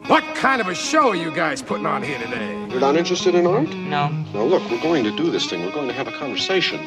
What kind of a show are you guys putting on here today? You're not interested in art? No. Now look, we're going to do this thing. We're going to have a conversation.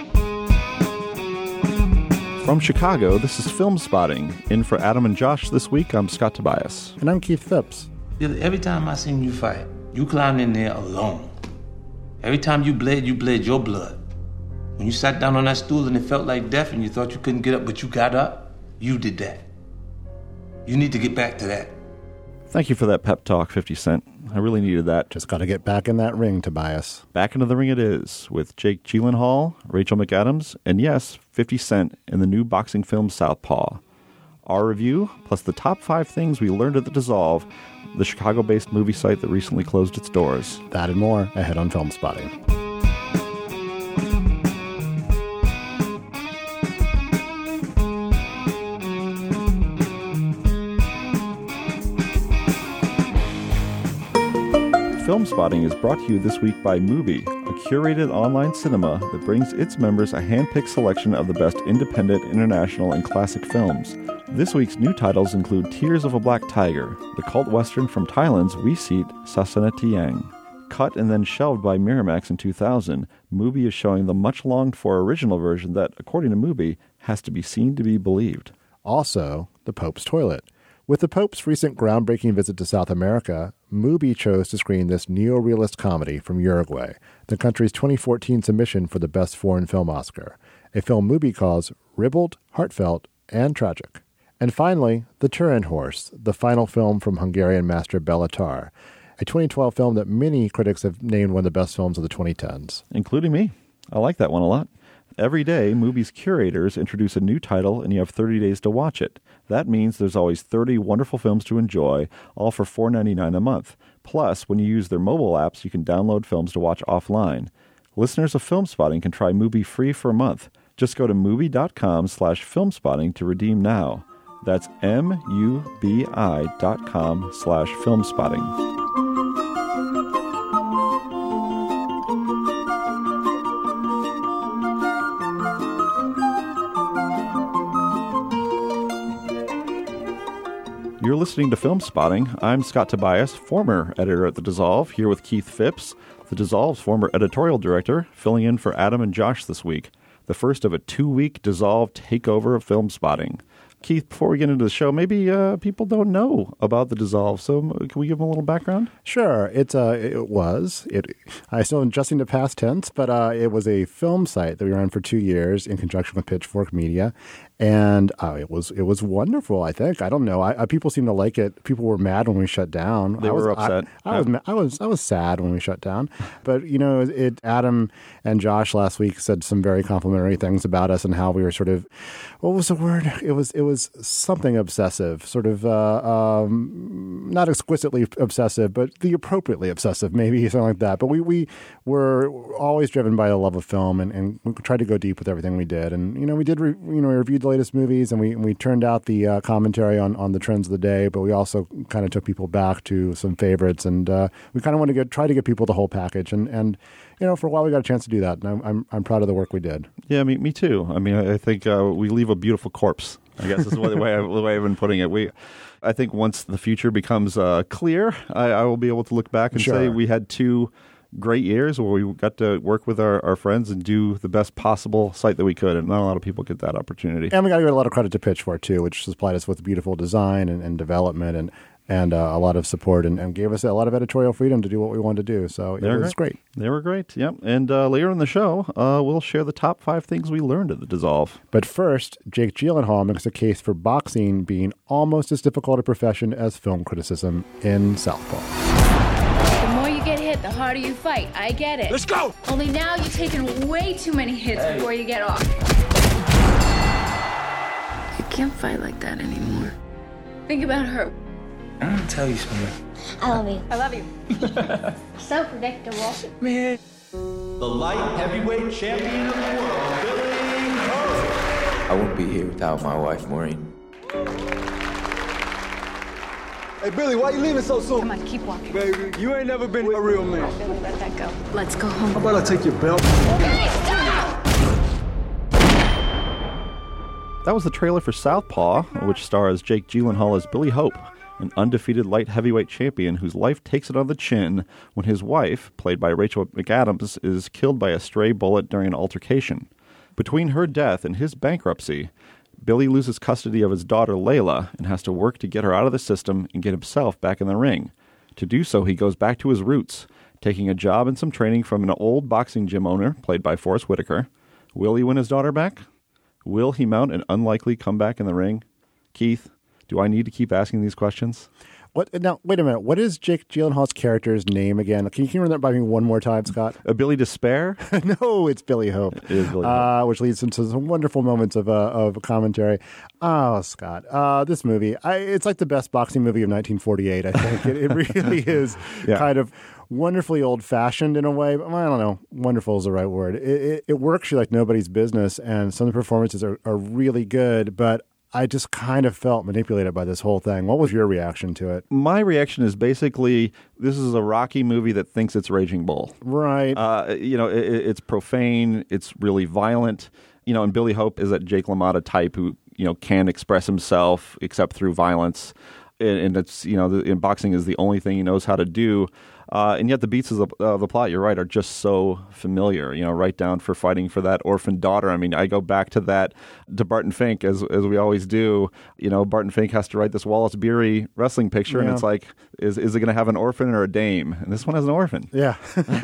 From Chicago, this is Film Spotting. In for Adam and Josh this week, I'm Scott Tobias. And I'm Keith Phipps. Every time I seen you fight, you climbed in there alone. Every time you bled your blood. When you sat down on that stool and it felt like death and you thought you couldn't get up, but you got up, you did that. You need to get back to that. Thank you for that pep talk, 50 Cent. I really needed that. Just got to get back in that ring, Tobias. Back into the ring it is, with Jake Gyllenhaal, Rachel McAdams, and yes, 50 Cent in the new boxing film Southpaw. Our review, plus the top 5 things we learned at the Dissolve, the Chicago-based movie site that recently closed its doors. That and more ahead on Film Spotting. Film Spotting is brought to you this week by Mubi, a curated online cinema that brings its members a hand-picked selection of the best independent, international, and classic films. This week's new titles include Tears of a Black Tiger, the cult western from Thailand's Visit Sasanatiang. Cut and then shelved by Miramax in 2000, Mubi is showing the much-longed-for original version that, according to Mubi, has to be seen to be believed. Also, The Pope's Toilet. With the Pope's recent groundbreaking visit to South America, Mubi chose to screen this neo-realist comedy from Uruguay, the country's 2014 submission for the Best Foreign Film Oscar, a film Mubi calls ribald, heartfelt, and tragic. And finally, The Turin Horse, the final film from Hungarian master Béla Tarr, a 2012 film that many critics have named one of the best films of the 2010s. Including me. I like that one a lot. Every day, Mubi's curators introduce a new title, and you have 30 days to watch it. That means there's always 30 wonderful films to enjoy, all for $4.99 a month. Plus, when you use their mobile apps, you can download films to watch offline. Listeners of Film Spotting can try Mubi free for a month. Just go to mubi.com/filmspotting to redeem now. That's mubi.com/filmspotting. You're listening to Film Spotting. I'm Scott Tobias, former editor at The Dissolve, here with Keith Phipps, The Dissolve's former editorial director, filling in for Adam and Josh this week, the first of a 2-week Dissolve takeover of Film Spotting. Keith, before we get into the show, maybe people don't know about The Dissolve, so can we give them a little background? Sure. I still am adjusting to past tense, but it was a film site that we ran for 2 years in conjunction with Pitchfork Media. And it was wonderful, I think. I don't know. People seem to like it. People were mad when we shut down. They were upset. I was sad when we shut down. But, Adam and Josh last week said some very complimentary things about us and how we were sort of, what was the word? It was something obsessive, sort of not exquisitely obsessive, but the appropriately obsessive, maybe something like that. But we were always driven by the love of film and we tried to go deep with everything we did. And, we did, we reviewed the latest movies, and we turned out the commentary on the trends of the day, but we also kind of took people back to some favorites, and we kind of want to try to get people the whole package, and for a while we got a chance to do that, and I'm proud of the work we did. Yeah, me too. I mean, I think we leave a beautiful corpse, I guess is the way I've been putting it. I think once the future becomes clear, I will be able to look back and say we had 2 great years where we got to work with our friends and do the best possible site that we could, and not a lot of people get that opportunity. And we got to give a lot of credit to Pitchfork too, which supplied us with beautiful design and development and a lot of support and gave us a lot of editorial freedom to do what we wanted to do. So it was great. They were great, yep. And later in the show, we'll share the top 5 things we learned at the Dissolve. But first, Jake Gyllenhaal makes a case for boxing being almost as difficult a profession as film criticism in Southpaw. The harder you fight. I get it. Let's go! Only now you've taken way too many hits before you get off. You can't fight like that anymore. Think about her. I'm gonna tell you something. I love you. I love you. So predictable. Man. The light heavyweight champion of the world, Billy Ho. I wouldn't be here without my wife, Maureen. Hey, Billy, why you leaving so soon? Come on, keep walking. Baby, you ain't never been a real man. Billy, let that go. Let's go home. How about I take your belt? Billy, stop! That was the trailer for Southpaw, which stars Jake Gyllenhaal as Billy Hope. an undefeated light heavyweight champion whose life takes it on the chin when his wife, played by Rachel McAdams, is killed by a stray bullet during an altercation. Between her death and his bankruptcy, Billy loses custody of his daughter Layla and has to work to get her out of the system and get himself back in the ring. To do so, he goes back to his roots, taking a job and some training from an old boxing gym owner, played by Forrest Whitaker. Will he win his daughter back? Will he mount an unlikely comeback in the ring? Keith, do I need to keep asking these questions? Now, wait a minute. What is Jake Gyllenhaal's character's name again? Can you run that by me one more time, Scott? Billy Despair? No, it's Billy Hope. It is Billy Hope. Which leads into some wonderful moments of commentary. Oh, Scott, this movie, it's like the best boxing movie of 1948, I think. It really is kind of wonderfully old-fashioned in a way. But I don't know. Wonderful is the right word. It works you like nobody's business, and some of the performances are really good, but I just kind of felt manipulated by this whole thing. What was your reaction to it? My reaction is basically, this is a Rocky movie that thinks it's Raging Bull. Right. It's profane. It's really violent. And Billy Hope is that Jake LaMotta type who, can't express himself except through violence. And it's, in boxing is the only thing he knows how to do. And yet the beats of the plot, you're right, are just so familiar, right down for fighting for that orphan daughter. I mean, I go back to Barton Fink, as we always do. Barton Fink has to write this Wallace Beery wrestling picture, and it's like, is it going to have an orphan or a dame? And this one has an orphan. Yeah.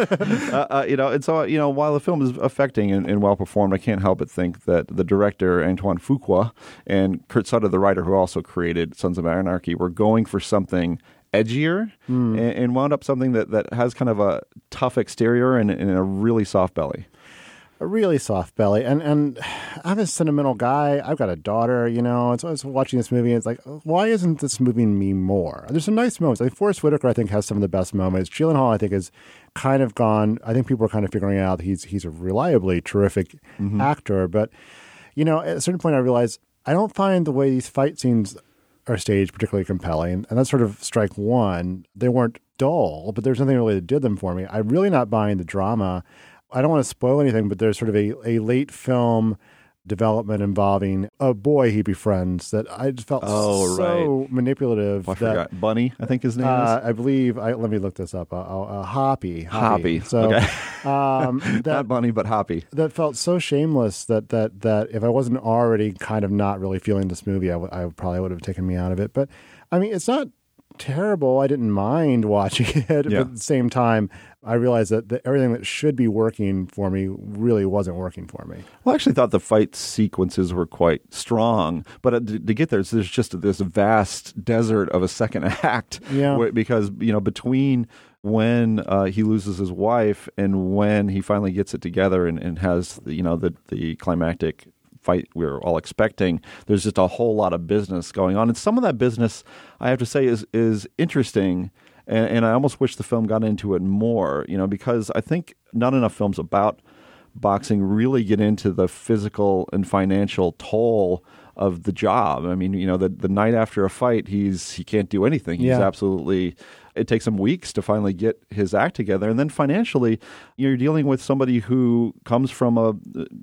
And so, while the film is affecting and well performed, I can't help but think that the director, Antoine Fuqua, and Kurt Sutter, the writer who also created Sons of Anarchy, were going for something edgier and wound up something that has kind of a tough exterior and a really soft belly. A really soft belly. And I'm a sentimental guy. I've got a daughter, So I was watching this movie and it's like, why isn't this moving me more? There's some nice moments. I think Forrest Whitaker, has some of the best moments. Gyllenhaal, I think, is kind of gone. I think people are kind of figuring out he's a reliably terrific actor. But, at a certain point I realized I don't find the way these fight scenes are staged particularly compelling, and that's sort of strike one. They weren't dull, but there's nothing really that did them for me. I'm really not buying the drama. I don't want to spoil anything, but there's sort of a late film development involving a boy he befriends that I just felt manipulative. I forgot. Bunny, I think his name is. I believe. Let me look this up. Hoppy. Hoppy. So, okay. Not Bunny, but Hoppy. That felt so shameless that if I wasn't already kind of not really feeling this movie, I probably would have taken me out of it. But I mean, it's not terrible. I didn't mind watching it, but at the same time, I realized that everything that should be working for me really wasn't working for me. Well, I actually thought the fight sequences were quite strong, but to get there, there's just this vast desert of a second act. Because between when he loses his wife and when he finally gets it together and has the climactic fight we were all expecting, there's just a whole lot of business going on. And some of that business, I have to say, is interesting. And I almost wish the film got into it more, because I think not enough films about boxing really get into the physical and financial toll of the job. I mean, the night after a fight, he can't do anything. He's absolutely, it takes him weeks to finally get his act together. And then financially, you're dealing with somebody who comes from a,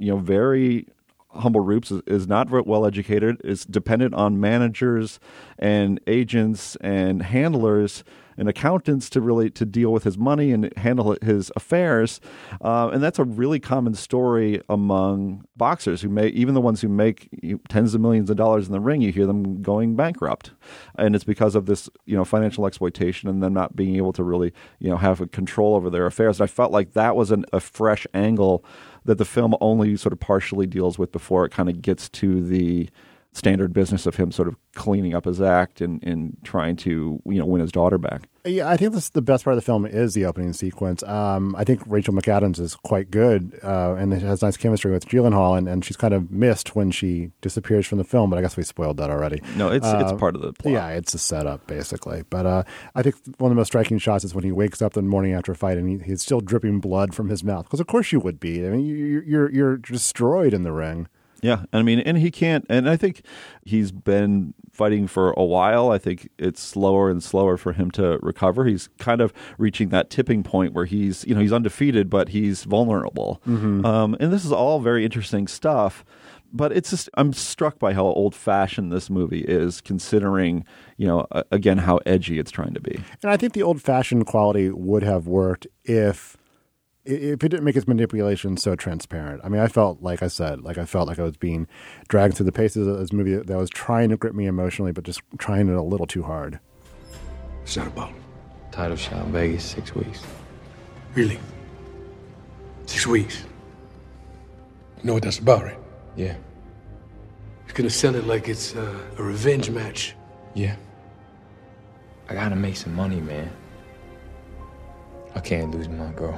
very humble roots, is not well educated, is dependent on managers and agents and handlers and accountants to deal with his money and handle his affairs. And that's a really common story among boxers even the ones who make tens of millions of dollars in the ring, you hear them going bankrupt. And it's because of this, financial exploitation and them not being able to really, have a control over their affairs. And I felt like that was a fresh angle that the film only sort of partially deals with before it kind of gets to the standard business of him sort of cleaning up his act and trying to, win his daughter back. Yeah, I think the best part of the film is the opening sequence. I think Rachel McAdams is quite good and has nice chemistry with Gyllenhaal, and she's kind of missed when she disappears from the film, but I guess we spoiled that already. No, it's part of the plot. Yeah, it's a setup, basically. But I think one of the most striking shots is when he wakes up the morning after a fight and he's still dripping blood from his mouth, because of course you would be. I mean, you're destroyed in the ring. Yeah, I mean, and he can't, and I think he's been fighting for a while. I think it's slower and slower for him to recover. He's kind of reaching that tipping point where he's undefeated, but he's vulnerable. Mm-hmm. And this is all very interesting stuff. But it's just, I'm struck by how old-fashioned this movie is, considering, again, how edgy it's trying to be. And I think the old-fashioned quality would have worked if it didn't make its manipulation so transparent. I mean, I felt like I was being dragged through the paces of this movie that was trying to grip me emotionally, but just trying it a little too hard. What's that about? Title shot in Vegas, 6 weeks. Really? 6 weeks? You know what that's about, right? Yeah. He's gonna sell it like it's a revenge match. Yeah. I gotta make some money, man. I can't lose my girl.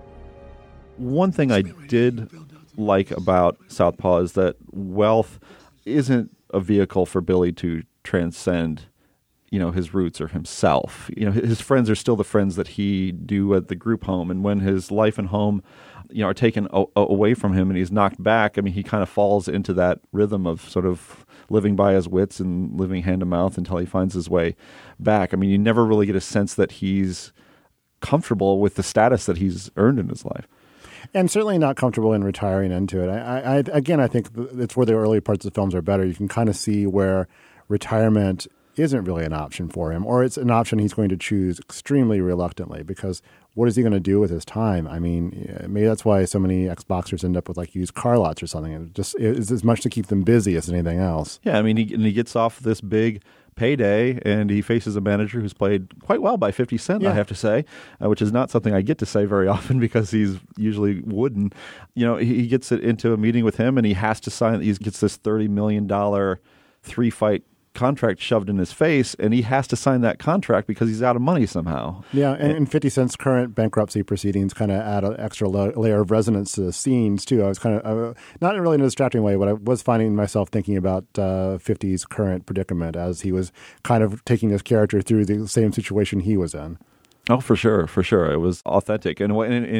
One thing I did like about Southpaw is that wealth isn't a vehicle for Billy to transcend, his roots or himself. His friends are still the friends that he do at the group home. And when his life and home, are taken away from him and he's knocked back, I mean, he kind of falls into that rhythm of sort of living by his wits and living hand to mouth until he finds his way back. I mean, you never really get a sense that he's comfortable with the status that he's earned in his life. And certainly not comfortable in retiring into it. I think it's where the early parts of the films are better. You can kind of see where retirement isn't really an option for him, or it's an option he's going to choose extremely reluctantly, because what is he going to do with his time? I mean, maybe that's why so many ex-boxers end up with like used car lots or something. It's as much to keep them busy as anything else. Yeah, I mean, he gets off this big payday and he faces a manager who's played quite well by 50 Cent, I have to say, which is not something I get to say very often because he's usually wooden. He gets into a meeting with him and he has to sign. He gets this $30 million 3-fight contract shoved in his face, and he has to sign that contract because he's out of money somehow. Yeah, and 50 Cent's current bankruptcy proceedings kind of add an extra layer of resonance to the scenes, too. I was kind of, not really in a distracting way, but I was finding myself thinking about 50's current predicament as he was kind of taking his character through the same situation he was in. Oh, for sure. It was authentic. But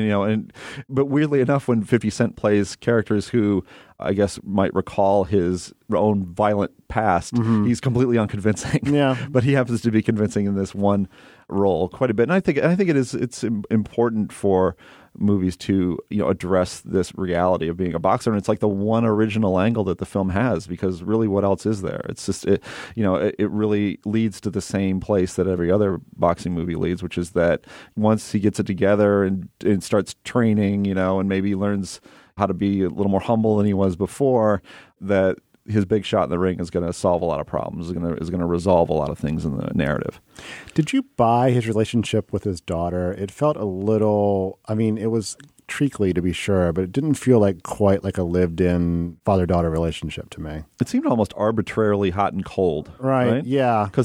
weirdly enough, when 50 Cent plays characters who I guess might recall his own violent past, he's completely unconvincing. Yeah. But he happens to be convincing in this one role quite a bit. And I think it's important for movies to address this reality of being a boxer, and it's like the one original angle that the film has, because really what else is there? It's just it really leads to the same place that every other boxing movie leads, which is that once he gets it together and starts training, and maybe learns how to be a little more humble than he was before, that his big shot in the ring is going to solve a lot of problems, is going to resolve a lot of things in the narrative. Did you buy his relationship with his daughter? It felt a little, it was treacly to be sure, but it didn't feel like quite like a lived-in father-daughter relationship to me. It seemed almost arbitrarily hot and cold. Right? Yeah. Because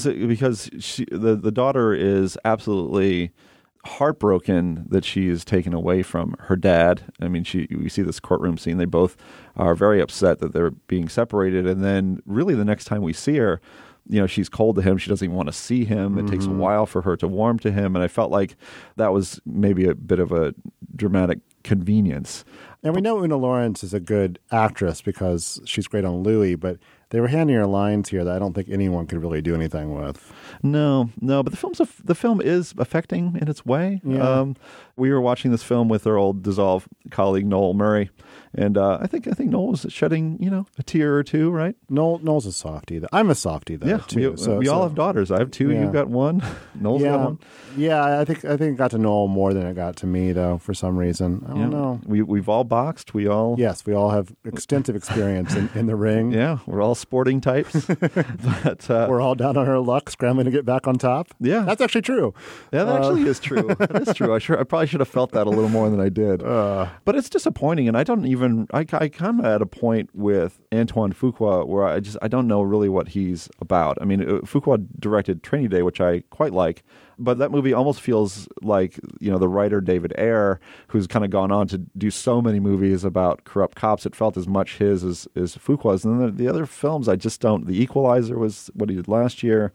the daughter is absolutely heartbroken that she is taken away from her dad. I mean, we see this courtroom scene. They both are very upset that they're being separated. And then really the next time we see her, she's cold to him. She doesn't even want to see him. It takes a while for her to warm to him. And I felt like that was maybe a bit of a dramatic convenience. And we know Una Lawrence is a good actress because she's great on Louie, but they were handing her lines here that I don't think anyone could really do anything with. No, but the film is affecting in its way. Yeah. We were watching this film with our old dissolved colleague Noel Murray, and I think Noel was shedding a tear or two, right? Noel's a softie. I'm a softie though. Yeah, too. We all have daughters. I have two. Yeah. You've got one. Noel's got one. Yeah, I think it got to Noel more than it got to me though. For some reason, I don't know. We've all boxed. We all have extensive experience in the ring. Yeah, we're all sporting types. But we're all down on our luck, scrambling to get back on top. Yeah, that's actually true. Yeah, that actually is true. That is true. I probably should have felt that a little more than I did. But it's disappointing, and I kind of at a point with Antoine Fuqua where I don't know really what he's about. I mean, Fuqua directed Training Day, which I quite like, but that movie almost feels like the writer David Ayer, who's kind of gone on to do so many movies about corrupt cops. It felt as much his as Fuqua's, and then the other films I just don't. The Equalizer was what he did last year.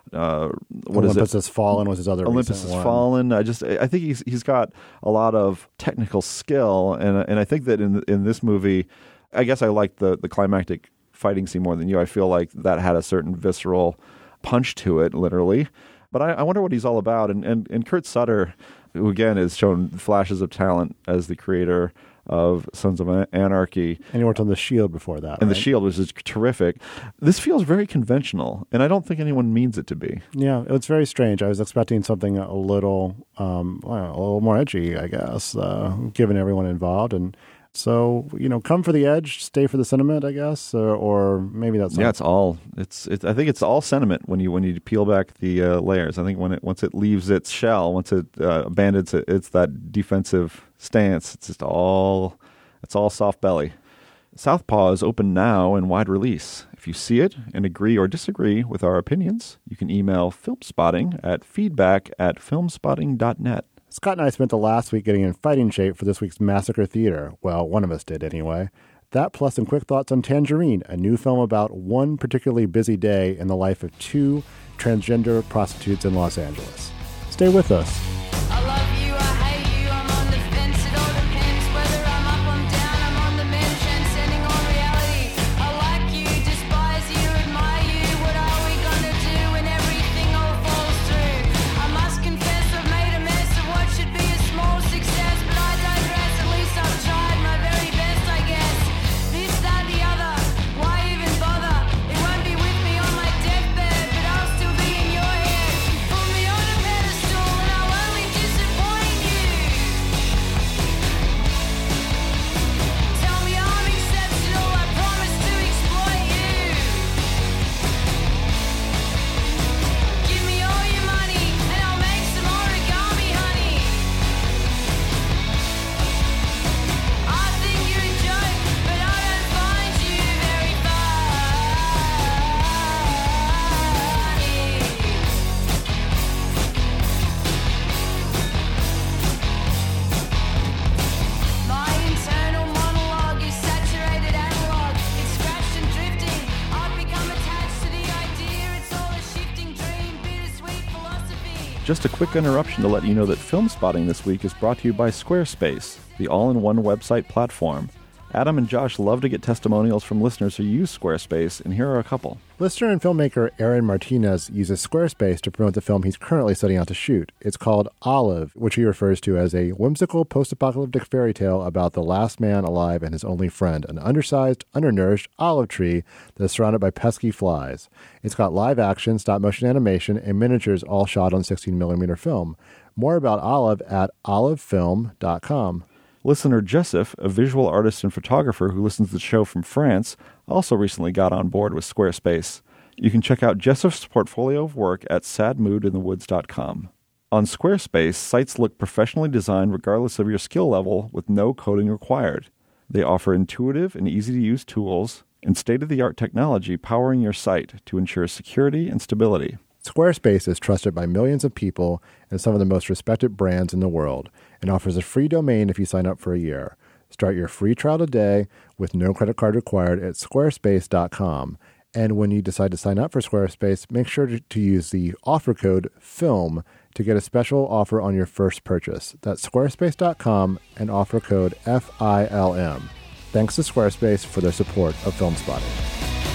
Olympus Has Fallen was his other. Olympus Has Fallen. I think he's got a lot of technical skill, and I think that in this movie, I guess I liked the climactic fighting scene more than you. I feel like that had a certain visceral punch to it, literally. But I wonder what he's all about. And Kurt Sutter, who again has shown flashes of talent as the creator of Sons of Anarchy. And he worked on The Shield before that, And right? The Shield, which is terrific. This feels very conventional, and I don't think anyone means it to be. Yeah, it's very strange. I was expecting something a little more edgy, I guess, given everyone involved. And so, come for the edge, stay for the sentiment, I guess, or maybe that's not. Yeah, I think it's all sentiment when you peel back the layers. I think once it leaves its shell, once it abandons it's that defensive stance. It's all soft belly. Southpaw is open now in wide release. If you see it and agree or disagree with our opinions, you can email Filmspotting at feedback@filmspotting.net. Scott and I spent the last week getting in fighting shape for this week's Massacre Theater. Well, one of us did anyway. That plus some quick thoughts on Tangerine, a new film about one particularly busy day in the life of two transgender prostitutes in Los Angeles. Stay with us. I love you, I hate you, I'm on the fence, it all depends whether I'm up, I'm down, I'm on the mend, transcending on reality. I like you, despise you, admire you, what are we gonna do when everything all falls through? I must confess I've made a mess of what should be a small success, but I digress, at least I've tried my very best, I guess. This, that, the other, why even bother? It won't be with me on my deathbed, but I'll still be in your head. Put me on a pedestal and I'll only disappoint you. Tell me I'm exceptional, I promise to exploit you. Give me all your money and I'll make some origami, honey. I think you're a joke, but I don't find you very funny. My internal monologue is saturated analog. It's scratched and drifting. I've become attached to the idea. It's all a shifting dream, bittersweet philosophy. Just a quick interruption to let you know that Filmspotting this week is brought to you by Squarespace, the all-in-one website platform. Adam and Josh love to get testimonials from listeners who use Squarespace, and here are a couple. Listener and filmmaker Aaron Martinez uses Squarespace to promote the film he's currently setting out to shoot. It's called Olive, which he refers to as a whimsical post-apocalyptic fairy tale about the last man alive and his only friend, an undersized, undernourished olive tree that is surrounded by pesky flies. It's got live action, stop-motion animation, and miniatures all shot on 16mm film. More about Olive at olivefilm.com. Listener Jessif, a visual artist and photographer who listens to the show from France, also recently got on board with Squarespace. You can check out Jessif's portfolio of work at sadmoodinthewoods.com. On Squarespace, sites look professionally designed regardless of your skill level with no coding required. They offer intuitive and easy-to-use tools and state-of-the-art technology powering your site to ensure security and stability. Squarespace is trusted by millions of people and some of the most respected brands in the world and offers a free domain if you sign up for a year. Start your free trial today with no credit card required at squarespace.com. And when you decide to sign up for Squarespace, make sure to use the offer code FILM to get a special offer on your first purchase. That's squarespace.com and offer code FILM. Thanks to Squarespace for their support of Filmspotting.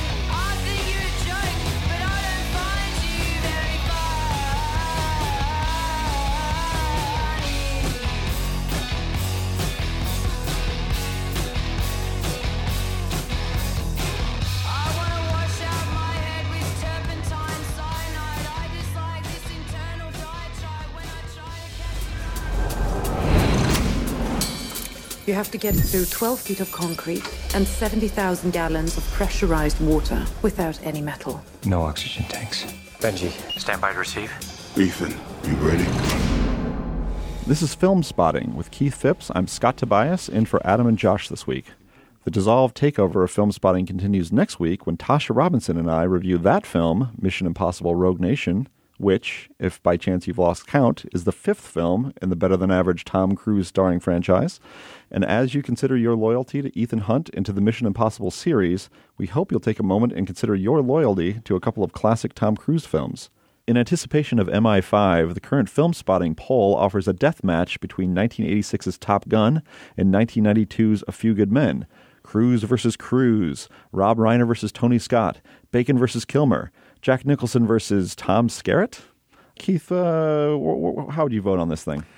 You have to get through 12 feet of concrete and 70,000 gallons of pressurized water without any metal. No oxygen tanks. Benji, stand by to receive. Ethan, you ready? This is Filmspotting with Keith Phipps. I'm Scott Tobias, in for Adam and Josh this week. The dissolved takeover of Filmspotting continues next week when Tasha Robinson and I review that film, Mission Impossible Rogue Nation, which, if by chance you've lost count, is the fifth film in the better-than-average Tom Cruise starring franchise. And as you consider your loyalty to Ethan Hunt and to the Mission Impossible series, we hope you'll take a moment and consider your loyalty to a couple of classic Tom Cruise films. In anticipation of MI5, the current Filmspotting poll offers a death match between 1986's Top Gun and 1992's A Few Good Men. Cruise versus Cruise, Rob Reiner versus Tony Scott, Bacon versus Kilmer, Jack Nicholson versus Tom Skerritt? Keith, how would you vote on this thing?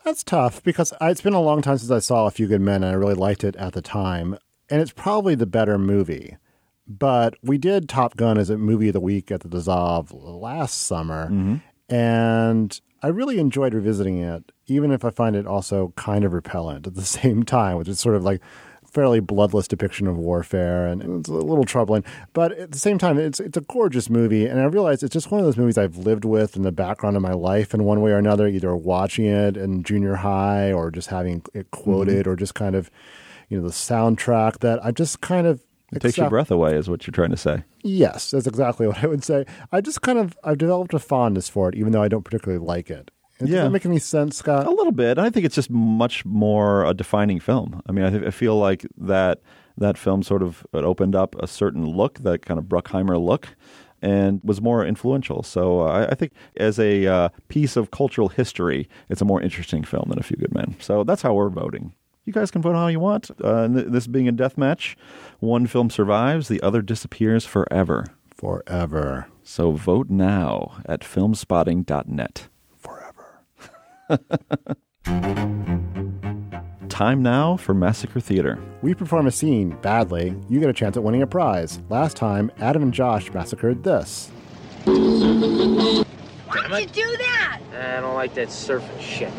That's tough because it's been a long time since I saw A Few Good Men, and I really liked it at the time. And it's probably the better movie. But we did Top Gun as a movie of the week at the Dissolve last summer. And I really enjoyed revisiting it, even if I find it also kind of repellent at the same time, which is sort of like fairly bloodless depiction of warfare, and it's a little troubling. But at the same time, it's a gorgeous movie, and I realize it's just one of those movies I've lived with in the background of my life in one way or another, either watching it in junior high or just having it quoted or just kind of, the soundtrack that I just kind of It takes your breath away is what you're trying to say. Yes, that's exactly what I would say. I've developed a fondness for it, even though I don't particularly like it. Does that make any sense, Scott? A little bit. I think it's just much more a defining film. I mean, I feel like that film sort of opened up a certain look, that kind of Bruckheimer look, and was more influential. So I think as a piece of cultural history, it's a more interesting film than A Few Good Men. So that's how we're voting. You guys can vote how you want. This being a death match, one film survives, the other disappears forever. Forever. So vote now at filmspotting.net. Time now for Massacre Theater. We perform a scene badly. You get a chance at winning a prize. Last time, Adam and Josh massacred this. Why'd you do that? I don't like that surfing shit.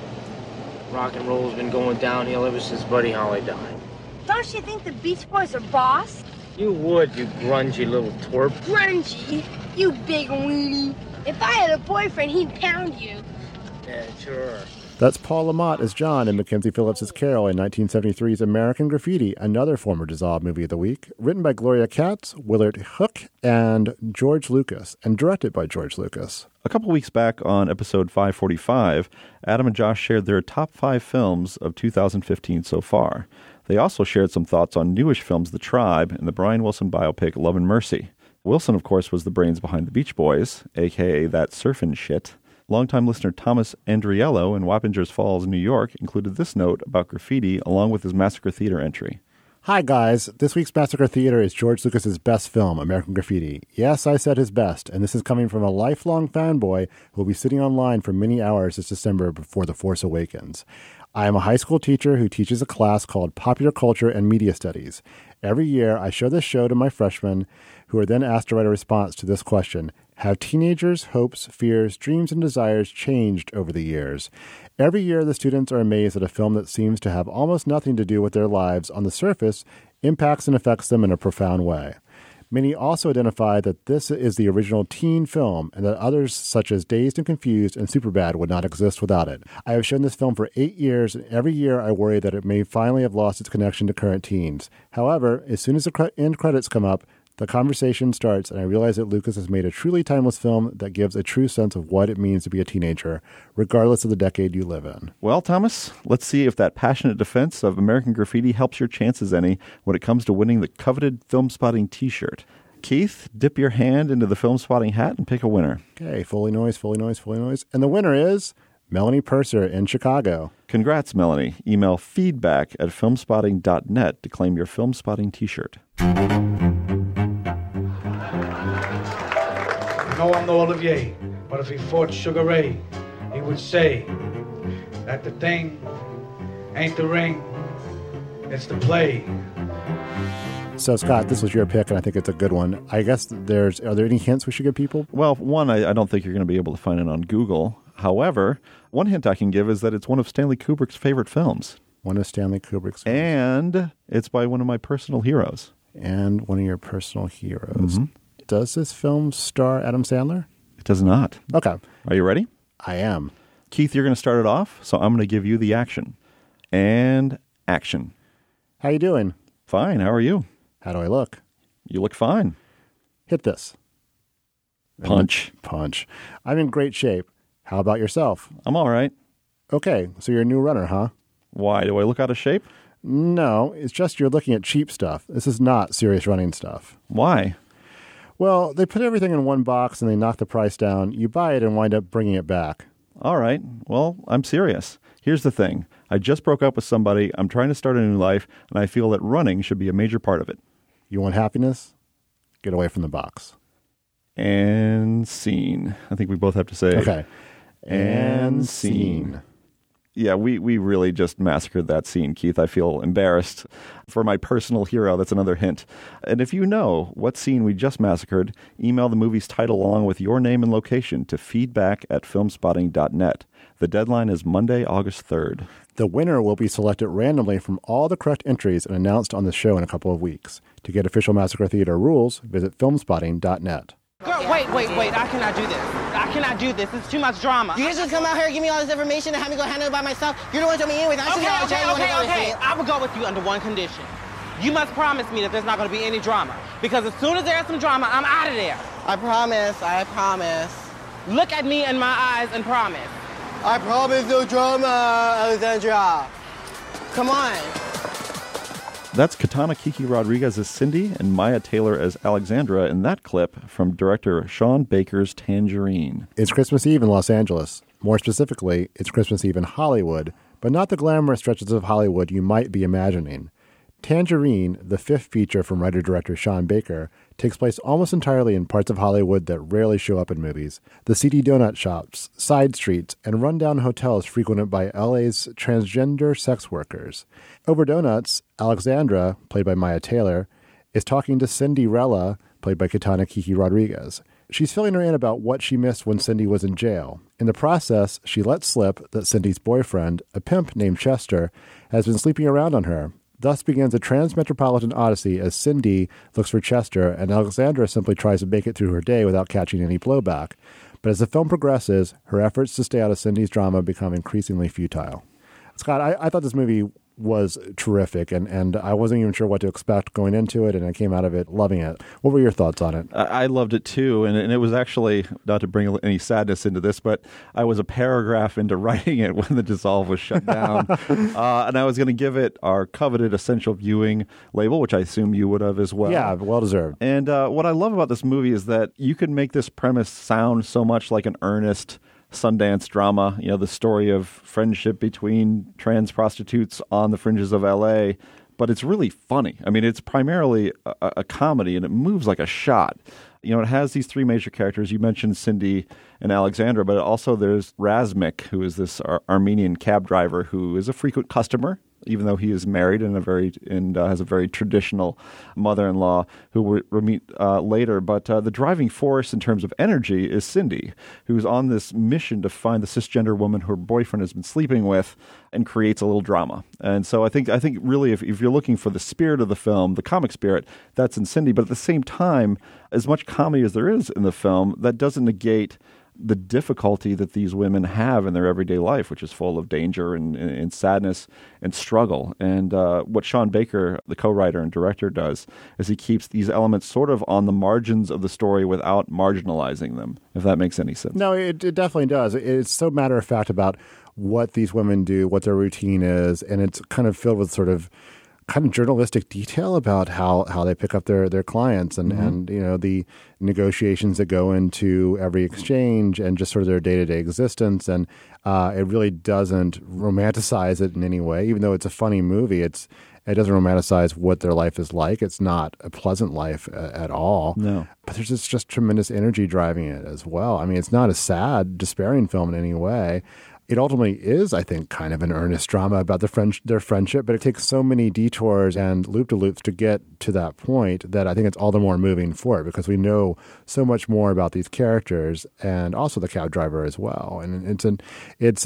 Rock and roll's been going downhill ever since Buddy Holly died. Don't you think the Beach Boys are boss? You would, you grungy little twerp. Grungy? You big weenie. If I had a boyfriend, he'd pound you. Yeah, sure. That's Paul Lamont as John in Mackenzie Phillips' Carol in 1973's American Graffiti, another former Dissolve movie of the week, written by Gloria Katz, Willard Hook, and George Lucas, and directed by George Lucas. A couple weeks back on episode 545, Adam and Josh shared their top 5 films of 2015 so far. They also shared some thoughts on newish films The Tribe and the Brian Wilson biopic Love and Mercy. Wilson, of course, was the brains behind the Beach Boys, a.k.a. That Surfin' Shit. Longtime listener Thomas Andriello in Wappingers Falls, New York, included this note about graffiti along with his Massacre Theater entry. Hi, guys. This week's Massacre Theater is George Lucas's best film, American Graffiti. Yes, I said his best, and this is coming from a lifelong fanboy who will be sitting online for many hours this December before The Force Awakens. I am a high school teacher who teaches a class called Popular Culture and Media Studies. Every year, I show this show to my freshmen, who are then asked to write a response to this question: have teenagers' hopes, fears, dreams, and desires changed over the years? Every year, the students are amazed that a film that seems to have almost nothing to do with their lives on the surface impacts and affects them in a profound way. Many also identify that this is the original teen film and that others such as Dazed and Confused and Superbad would not exist without it. I have shown this film for 8 years, and every year I worry that it may finally have lost its connection to current teens. However, as soon as the end credits come up, the conversation starts, and I realize that Lucas has made a truly timeless film that gives a true sense of what it means to be a teenager, regardless of the decade you live in. Well, Thomas, let's see if that passionate defense of American Graffiti helps your chances any when it comes to winning the coveted Film Spotting t-shirt. Keith, dip your hand into the Film Spotting hat and pick a winner. Okay, Foley noise, Foley noise, Foley noise. And the winner is Melanie Purser in Chicago. Congrats, Melanie. Email feedback@filmspotting.net to claim your Film Spotting t-shirt. No, I'm no Olivier, but if he fought Sugar Ray, he would say that the thing ain't the ring, it's the play. So, Scott, this was your pick, and I think it's a good one. I guess are there any hints we should give people? Well, one, I don't think you're going to be able to find it on Google. However, one hint I can give is that it's one of Stanley Kubrick's favorite films. One of Stanley Kubrick's films. And it's by one of my personal heroes. And one of your personal heroes. Mm-hmm. Does this film star Adam Sandler? It does not. Okay. Are you ready? I am. Keith, you're going to start it off, so I'm going to give you the action. And action. How you doing? Fine. How are you? How do I look? You look fine. Hit this. Punch. Punch. I'm in great shape. How about yourself? I'm all right. Okay, so you're a new runner, huh? Why? Do I look out of shape? No, it's just you're looking at cheap stuff. This is not serious running stuff. Why? Well, they put everything in one box and they knock the price down. You buy it and wind up bringing it back. All right. Well, I'm serious. Here's the thing. I just broke up with somebody. I'm trying to start a new life, and I feel that running should be a major part of it. You want happiness? Get away from the box. And scene. I think we both have to say. Okay. And scene. Yeah, we really just massacred that scene, Keith. I feel embarrassed. For my personal hero, that's another hint. And if you know what scene we just massacred, email the movie's title along with your name and location to feedback@filmspotting.net. The deadline is Monday, August 3rd. The winner will be selected randomly from all the correct entries and announced on the show in a couple of weeks. To get official Massacre Theater rules, visit filmspotting.net. Girl, wait. I cannot do this. I cannot do this. It's too much drama. You just come out here and give me all this information and have me go handle it by myself. You're the one who told me anyways. Okay. I will go with you under one condition. You must promise me that there's not going to be any drama. Because as soon as there's some drama, I'm out of there. I promise. Look at me in my eyes and promise. I promise no drama, Alexandra. Come on. That's Katana Kiki Rodriguez as Cindy and Maya Taylor as Alexandra in that clip from director Sean Baker's Tangerine. It's Christmas Eve in Los Angeles. More specifically, it's Christmas Eve in Hollywood, but not the glamorous stretches of Hollywood you might be imagining. Tangerine, the fifth feature from writer-director Sean Baker, takes place almost entirely in parts of Hollywood that rarely show up in movies. The seedy donut shops, side streets, and rundown hotels frequented by LA's transgender sex workers. Over donuts, Alexandra, played by Maya Taylor, is talking to Cinderella, played by Katana Kiki Rodriguez. She's filling her in about what she missed when Cindy was in jail. In the process, she lets slip that Cindy's boyfriend, a pimp named Chester, has been sleeping around on her. Thus begins a transmetropolitan odyssey as Cindy looks for Chester and Alexandra simply tries to make it through her day without catching any blowback. But as the film progresses, her efforts to stay out of Cindy's drama become increasingly futile. Scott, I thought this movie was terrific, and I wasn't even sure what to expect going into it, and I came out of it loving it. What were your thoughts on it? I loved it too, and it was actually, not to bring any sadness into this, but I was a paragraph into writing it when the Dissolve was shut down, and I was going to give it our coveted essential viewing label, which I assume you would have as well. Yeah, well deserved. And what I love about this movie is that you can make this premise sound so much like an earnest Sundance drama, you know, the story of friendship between trans prostitutes on the fringes of LA, but it's really funny. I mean, it's primarily a comedy, and it moves like a shot. You know, it has these three major characters. You mentioned Cindy and Alexandra, but also there's Razmik, who is this Armenian cab driver who is a frequent customer, even though he is married and has a very traditional mother-in-law who we'll meet later. But the driving force in terms of energy is Cindy, who's on this mission to find the cisgender woman her boyfriend has been sleeping with and creates a little drama. And so I think really if you're looking for the spirit of the film, the comic spirit, that's in Cindy. But at the same time, as much comedy as there is in the film, that doesn't negate the difficulty that these women have in their everyday life, which is full of danger and sadness and struggle. And what Sean Baker, the co-writer and director, does is he keeps these elements sort of on the margins of the story without marginalizing them, if that makes any sense. No, it definitely does. It's so matter-of-fact about what these women do, what their routine is, and it's kind of filled with sort of journalistic detail about how they pick up their clients and you know, the negotiations that go into every exchange and just sort of their day-to-day existence. And it really doesn't romanticize it in any way. Even though it's a funny movie, it doesn't romanticize what their life is like. It's not a pleasant life at all. No. But there's just tremendous energy driving it as well. I mean, it's not a sad, despairing film in any way. It ultimately is, I think, kind of an earnest drama about their friendship, but it takes so many detours and loop-de-loops to get to that point that I think it's all the more moving for it because we know so much more about these characters and also the cab driver as well. And there's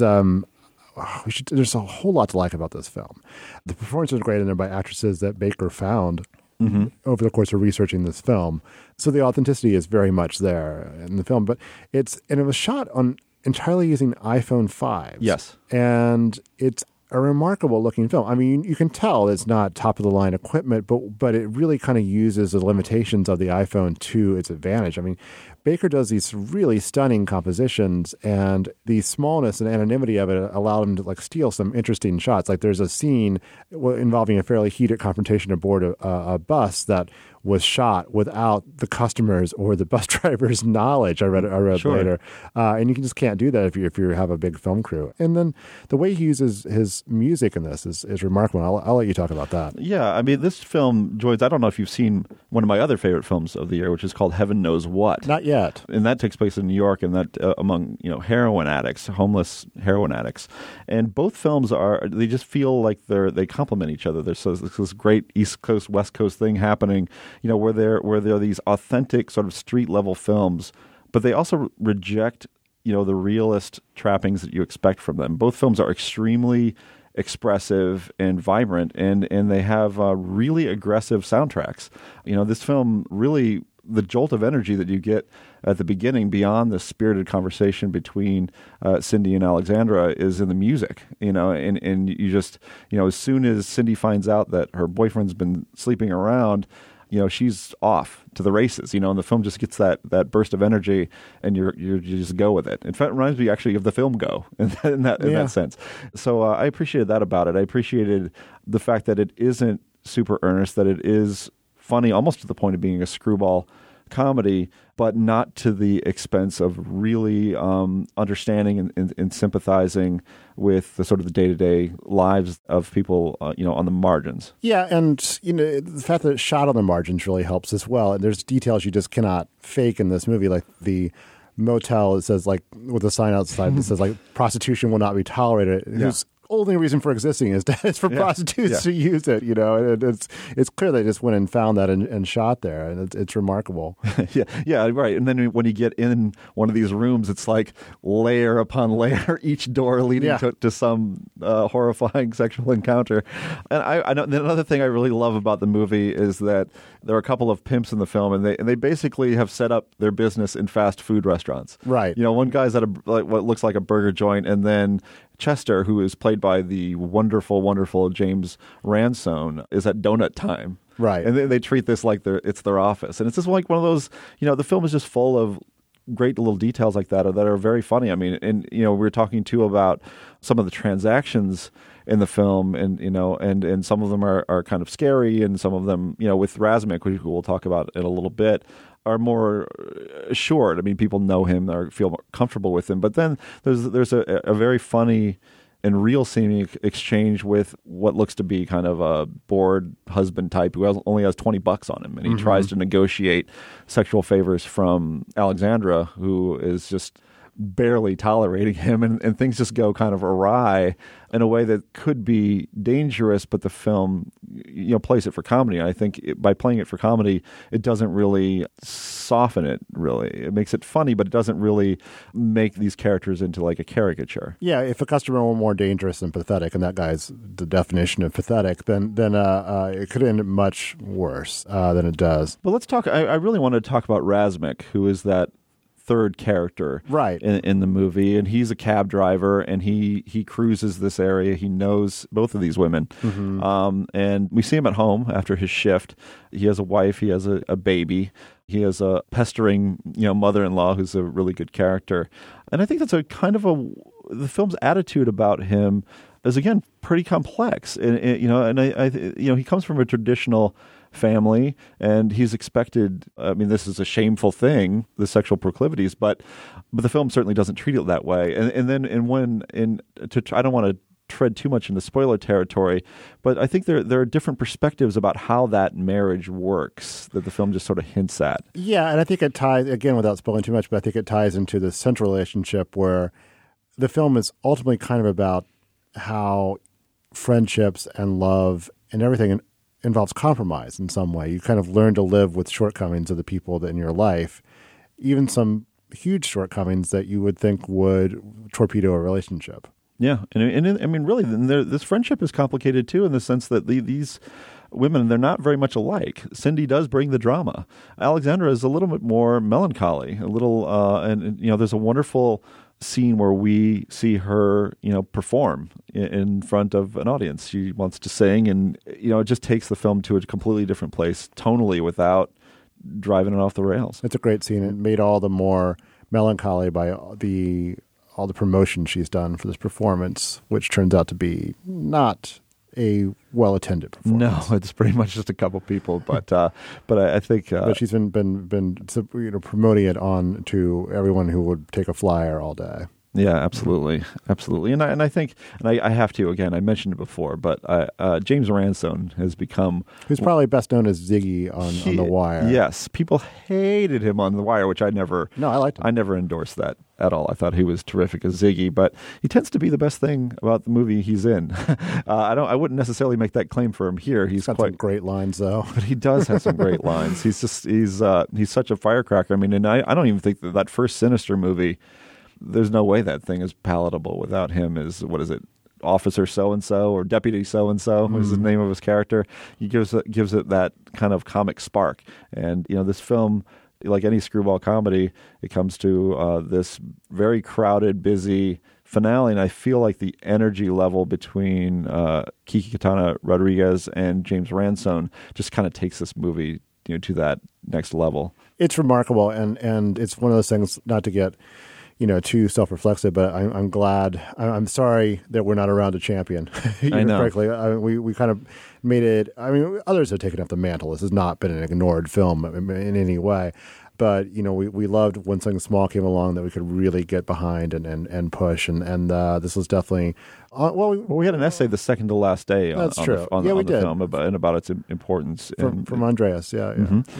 a whole lot to like about this film. The performance was great in there by actresses that Baker found over the course of researching this film. So the authenticity is very much there in the film, but it was shot on entirely using iPhone 5s. Yes. And it's a remarkable looking film. I mean, you can tell it's not top of the line equipment, but it really kind of uses the limitations of the iPhone to its advantage. I mean, Baker does these really stunning compositions, and the smallness and anonymity of it allowed him to steal some interesting shots. Like there's a scene involving a fairly heated confrontation aboard a bus that was shot without the customers or the bus driver's knowledge. I read later, and you just can't do that if you have a big film crew. And then the way he uses his music in this is remarkable. I'll let you talk about that. Yeah, I mean, this film, Joyce, I don't know if you've seen one of my other favorite films of the year, which is called Heaven Knows What. Not yet. And that takes place in New York, and that among heroin addicts, homeless heroin addicts. And both films they just feel like they complement each other. There's this great East Coast, West Coast thing happening, where there are these authentic sort of street level films, but they also reject the realist trappings that you expect from them. Both films are extremely expressive and vibrant, and they have really aggressive soundtracks. This film really, the jolt of energy that you get at the beginning, beyond the spirited conversation between Cindy and Alexandra, is in the music. And you just, as soon as Cindy finds out that her boyfriend's been sleeping around, she's off to the races, and the film just gets that burst of energy, and you just go with it. In fact, it reminds me actually of the film Go in that sense. So I appreciated that about it. I appreciated the fact that it isn't super earnest, that it is funny, almost to the point of being a screwball comedy, but not to the expense of really understanding and sympathizing with the sort of the day-to-day lives of people, on the margins. Yeah, and the fact that it's shot on the margins really helps as well. And there's details you just cannot fake in this movie, like the motel. It says, like, with a sign outside that says, like, prostitution will not be tolerated. Yeah. Whose only reason for existing is for prostitutes to use it. And it's clear they just went and found that and shot there, and it's remarkable. yeah, right. And then when you get in one of these rooms, it's like layer upon layer, each door leading to some horrifying sexual encounter. And I know another thing I really love about the movie is that there are a couple of pimps in the film, and they basically have set up their business in fast food restaurants. Right. One guy's at what looks like a burger joint, and then Chester, who is played by the wonderful, wonderful James Ransone, is at Donut Time. Right. And they treat this like it's their office. And it's just like one of those, the film is just full of great little details like that are very funny. I mean, and, we were talking too about some of the transactions in the film, and, and some of them are kind of scary, and some of them, with Razmik, which we'll talk about in a little bit, are more assured. I mean, people know him or feel more comfortable with him. But then there's a very funny and real seeming exchange with what looks to be kind of a bored husband type who only has $20 on him, and he tries to negotiate sexual favors from Alexandra, who is just barely tolerating him, and things just go kind of awry in a way that could be dangerous, but the film plays it for comedy. And I think by playing it for comedy, it doesn't really soften it, really. It makes it funny, but it doesn't really make these characters into like a caricature. Yeah, if a customer were more dangerous than pathetic, and that guy's the definition of pathetic, then it could end much worse than it does. But let's talk, I really wanted to talk about Razmik, who is that third character in the movie, and he's a cab driver, and he cruises this area. He knows both of these women, and we see him at home after his shift. He has a wife, he has a baby, he has a pestering mother-in-law who's a really good character, and I think that's a kind of the film's attitude about him is, again, pretty complex, and he comes from a traditional family, and he's expected, I mean, this is a shameful thing, the sexual proclivities, but the film certainly doesn't treat it that way. I don't want to tread too much into spoiler territory, but I think there are different perspectives about how that marriage works that the film just sort of hints at. Yeah, and I think it ties, again, without spoiling too much, but I think it ties into the central relationship where the film is ultimately kind of about how friendships and love and everything involves compromise in some way. You kind of learn to live with shortcomings of the people in your life, even some huge shortcomings that you would think would torpedo a relationship. Yeah, and I mean, really, this friendship is complicated too, in the sense that these women, they're not very much alike. Cindy does bring the drama. Alexandra is a little bit more melancholy, a little, and there's a wonderful scene where we see her, perform in front of an audience. She wants to sing, and it just takes the film to a completely different place tonally without driving it off the rails. It's a great scene. It made all the more melancholy by all the promotion she's done for this performance, which turns out to be not a well-attended performance. No, it's pretty much just a couple people, but I think. But she's been promoting it on to everyone who would take a flyer all day. Yeah, absolutely. Absolutely. And I think, and I have to, again, I mentioned it before, but James Ransone has become... Who's probably best known as Ziggy on The Wire. Yes. People hated him on The Wire, which I never... No, I liked him. I never endorsed that at all. I thought he was terrific as Ziggy, but he tends to be the best thing about the movie he's in. I wouldn't necessarily make that claim for him here. He's got quite some great lines, though. But he does have some great lines. He's such a firecracker. I mean, and I don't even think that first Sinister movie, there's no way that thing is palatable without him as, what is it, Officer so-and-so or Deputy so-and-so is the name of his character. He gives it that kind of comic spark. And, this film, like any screwball comedy, it comes to this very crowded, busy finale, and I feel like the energy level between Kiki Katana Rodriguez and James Ransone just kind of takes this movie to that next level. It's remarkable, and it's one of those things, not to get too self-reflexive, but I'm glad. I'm sorry that we're not around to champion. I know. Frankly, we kind of made it. I mean, others have taken up the mantle. This has not been an ignored film in any way. But, we loved when something small came along that we could really get behind and push. And this was definitely... we had an essay the second to last day on the film about its importance. From Andreas, yeah.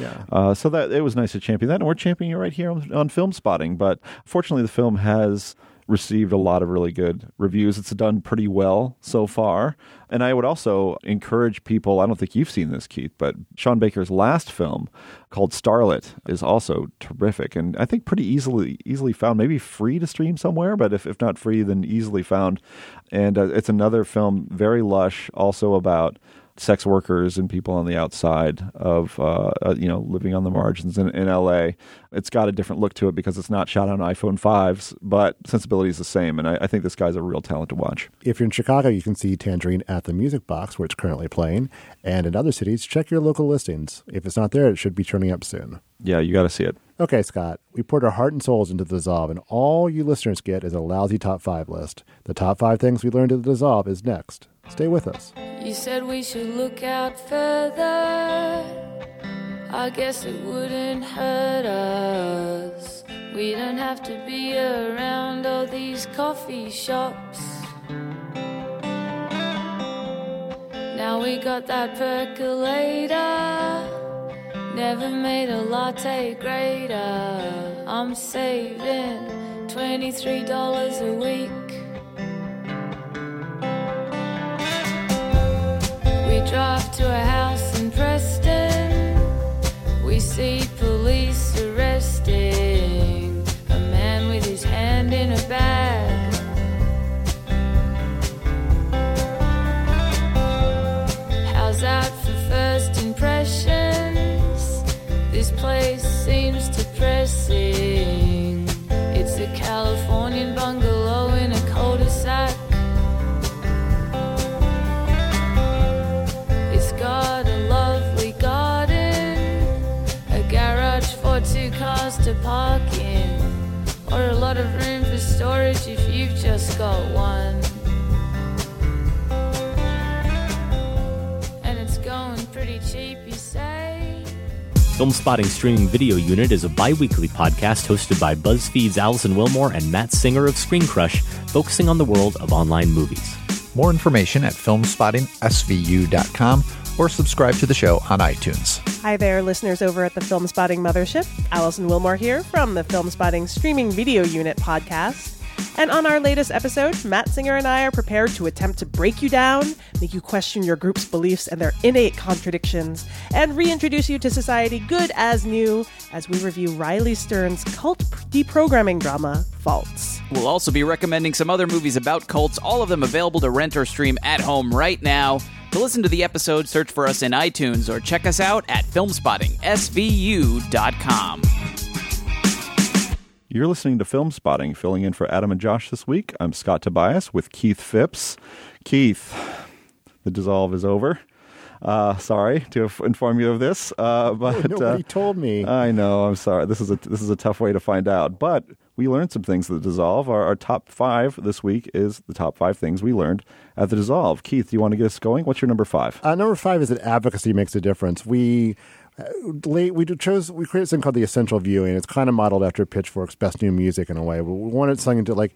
So that it was nice to champion that. And we're championing it right here on Film Spotting. But fortunately, the film has received a lot of really good reviews. It's done pretty well so far. And I would also encourage people, I don't think you've seen this, Keith, but Sean Baker's last film called Starlet is also terrific and I think pretty easily found, maybe free to stream somewhere, but if not free, then easily found. And it's another film, very lush, also about sex workers and people on the outside of, living on the margins in LA. It's got a different look to it because it's not shot on iPhone 5s, but sensibility is the same. And I think this guy's a real talent to watch. If you're in Chicago, you can see Tangerine at the Music Box, where it's currently playing. And in other cities, check your local listings. If it's not there, it should be turning up soon. Yeah, you got to see it. Okay, Scott, we poured our heart and souls into The Dissolve, and all you listeners get is a lousy top 5 list. The top 5 things we learned at The Dissolve is next. Stay with us. You said we should look out further. I guess it wouldn't hurt us. We don't have to be around all these coffee shops. Now we got that percolator. Never made a latte greater. I'm saving $23 a week. We drive to a house in Preston. We see police arresting a man with his hand in a bag. How's that for first impressions? This place seems depressing. It's a Californian bungalow in a cul-de-sac. Got a lovely garden, a garage for 2 cars to park in, or a lot of room for storage if you've just got one. And it's going pretty cheap, you say? Film Spotting Streaming Video Unit is a bi-weekly podcast hosted by BuzzFeed's Allison Wilmore and Matt Singer of Screen Crush, focusing on the world of online movies. More information at filmspottingsvu.com or subscribe to the show on iTunes. Hi there, listeners over at the Film Spotting Mothership. Allison Wilmore here from the Film Spotting Streaming Video Unit podcast. And on our latest episode, Matt Singer and I are prepared to attempt to break you down, make you question your group's beliefs and their innate contradictions, and reintroduce you to society good as new as we review Riley Stern's cult deprogramming drama, Faults. We'll also be recommending some other movies about cults, all of them available to rent or stream at home right now. To listen to the episode, search for us in iTunes or check us out at filmspottingsvu.com. You're listening to Film Spotting, filling in for Adam and Josh this week. I'm Scott Tobias with Keith Phipps. Keith, the Dissolve is over. Sorry to inform you of this, but nobody told me. I know. I'm sorry. This is a tough way to find out, but we learned some things at the Dissolve. Our top 5 this week is the top 5 things we learned at the Dissolve. Keith, do you want to get us going? What's your number 5? Number 5 is that advocacy makes a difference. We created something called the Essential Viewing. It's kind of modeled after Pitchfork's Best New Music in a way. We wanted something to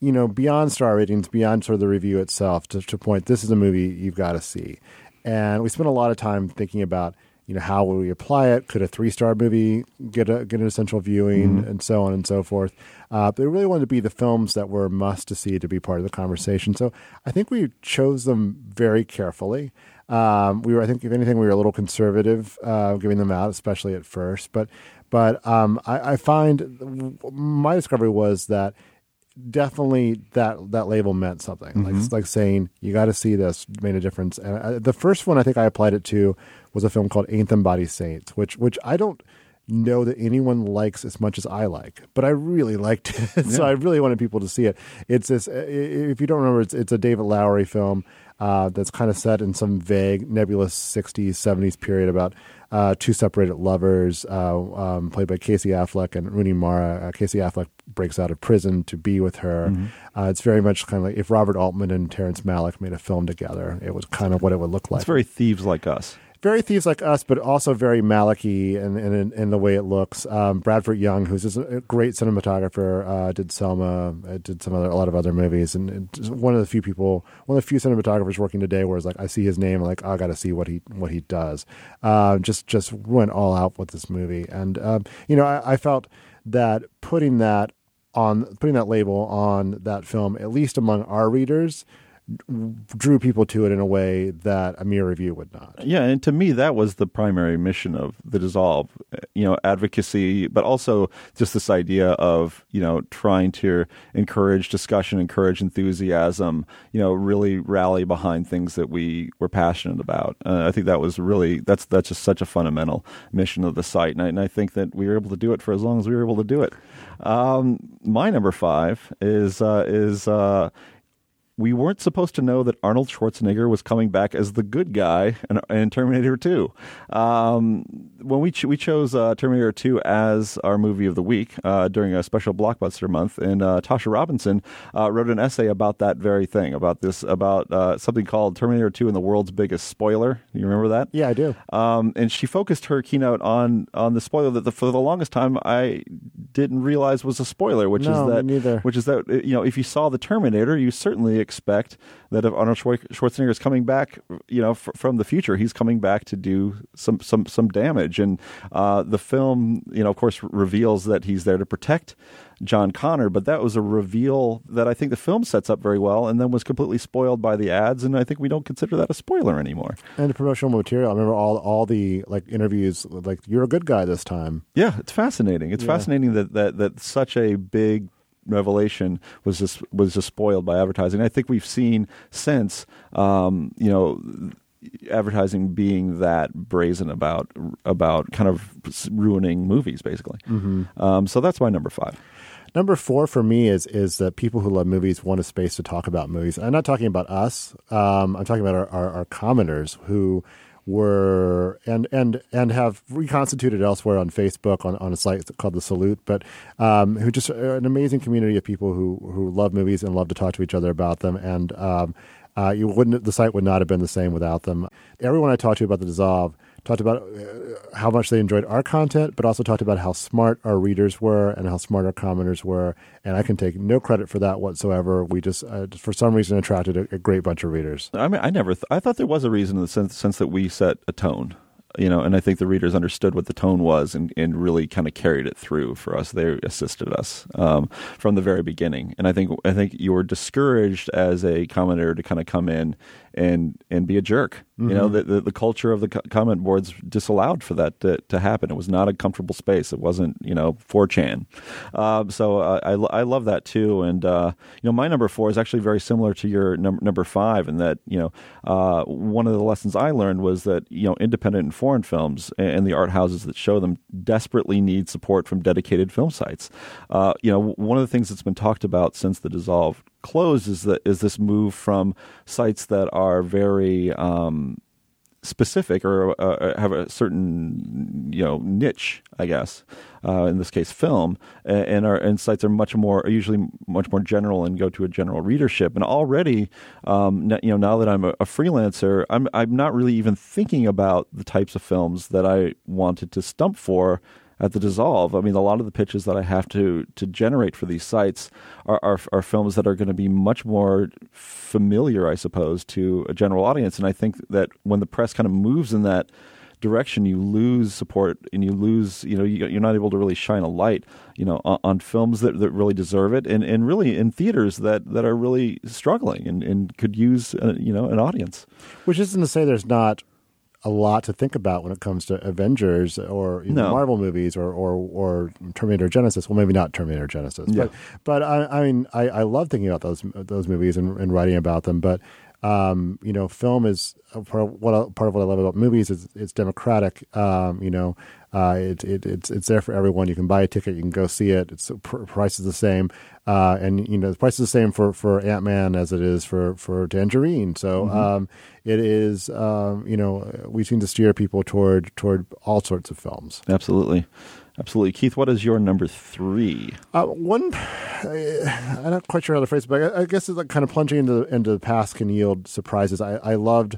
beyond star ratings, beyond sort of the review itself, to point, this is a movie you've got to see. And we spent a lot of time thinking about, how will we apply it? Could a 3-star movie get an essential viewing, and so on and so forth? But we really wanted to be the films that were must to see to be part of the conversation. So I think we chose them very carefully. I think, if anything, we were a little conservative giving them out, especially at first. But I find my discovery was that definitely that label meant something. Like saying, you got to see this, made a difference. And the first one I think I applied it to was a film called Ain't Them Body Saints, which I don't know that anyone likes as much as I like, but I really liked it. So I really wanted people to see it. It's this, if you don't remember, it's a David Lowery film that's kind of set in some vague, nebulous 60s, 70s period about two separated lovers played by Casey Affleck and Rooney Mara. Casey Affleck breaks out of prison to be with her. It's very much kind of like if Robert Altman and Terrence Malick made a film together, it was kind of what it would look like. It's very Thieves Like Us. Very Thieves Like Us, but also very Malick-y in the way it looks. Bradford Young, who's just a great cinematographer, did Selma, did a lot of other movies, and one of the few cinematographers working today where it's like I see his name, I'm like, I got to see what he does. Just went all out with this movie, and I felt that putting that label on that film, at least among our readers, drew people to it in a way that a mere review would not. Yeah, and to me, that was the primary mission of The Dissolve, advocacy, but also just this idea of, trying to encourage discussion, encourage enthusiasm, really rally behind things that we were passionate about. I think that was really, that's just such a fundamental mission of the site. And I think that we were able to do it for as long as we were able to do it. My number 5 is we weren't supposed to know that Arnold Schwarzenegger was coming back as the good guy in Terminator 2. When we chose Terminator 2 as our movie of the week during a special Blockbuster month, and Tasha Robinson wrote an essay about that very thing, about something called Terminator 2 and the World's Biggest Spoiler. You remember that? Yeah, I do. And she focused her keynote on the spoiler that for the longest time I didn't realize was a spoiler, which is that if you saw the Terminator, you certainly expect that if Arnold Schwarzenegger is coming back, from the future, he's coming back to do some damage. And the film, of course, reveals that he's there to protect John Connor, but that was a reveal that I think the film sets up very well, and then was completely spoiled by the ads. And I think we don't consider that a spoiler anymore. And the promotional material, I remember all the interviews, you're a good guy this time. Yeah, it's fascinating. It's fascinating that such a big revelation was just spoiled by advertising. I think we've seen since, advertising being that brazen about kind of ruining movies, basically. So that's my number 5. Number 4 for me is that people who love movies want a space to talk about movies. I'm not talking about us. I'm talking about our commenters who were and have reconstituted elsewhere on Facebook on a site called The Salute, but who just are an amazing community of people who love movies and love to talk to each other about them. And the site would not have been the same without them. Everyone I talked to about The Dissolve talked about how much they enjoyed our content, but also talked about how smart our readers were and how smart our commenters were. And I can take no credit for that whatsoever. We just, for some reason, attracted a great bunch of readers. I mean, I thought there was a reason in the sense that we set a tone. And I think the readers understood what the tone was and really kind of carried it through for us. They assisted us from the very beginning. And I think you were discouraged as a commenter to kind of come in and be a jerk. The culture of the comment boards disallowed for that to happen. It was not a comfortable space. It wasn't 4chan. So I love that too. And my number 4 is actually very similar to your number 5, in that one of the lessons I learned was that independent and foreign films and the art houses that show them desperately need support from dedicated film sites. One of the things that's been talked about since The Dissolve closed is this move from sites that are very specific or have a certain niche, I guess, in this case film, and sites are usually much more general and go to a general readership. And already now that I'm a freelancer, I'm not really even thinking about the types of films that I wanted to stump for at the Dissolve. I mean, a lot of the pitches that I have to generate for these sites are films that are going to be much more familiar, I suppose, to a general audience. And I think that when the press kind of moves in that direction, you lose support and you lose, you're not able to really shine a light, on films that really deserve it, and really in theaters that are really struggling and could use, an audience. Which isn't to say there's not a lot to think about when it comes to Avengers or Marvel movies or Terminator Genesis. Well, maybe not Terminator Genesis, but I mean, I love thinking about those movies and writing about them. But film is part of what I love about movies is it's democratic. It's there for everyone. You can buy a ticket, you can go see it. It's price is the same, and the price is the same for Ant-Man as it is for Tangerine. So it is. We seem to steer people toward all sorts of films. Absolutely. Keith, what is your number 3? I'm not quite sure how to phrase it, but I guess it's like kind of plunging into the past can yield surprises. I loved